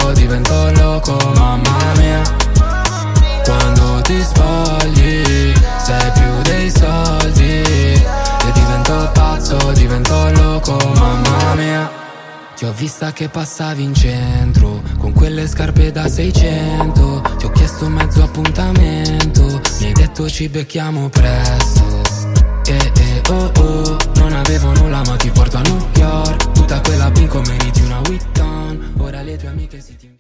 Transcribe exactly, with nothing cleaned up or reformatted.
pazzo, divento loco, mamma mia. Quando ti spogli sei più dei soldi, io divento pazzo, divento loco, mamma mia. Ti ho vista che passavi in centro con quelle scarpe da seicento. Ti ho chiesto mezzo appuntamento, mi hai detto ci becchiamo presto. Eh eh oh oh, non avevo nulla ma ti porto a New York. Tutta quella bingo meriti una Witton. Ora le tue amiche si ti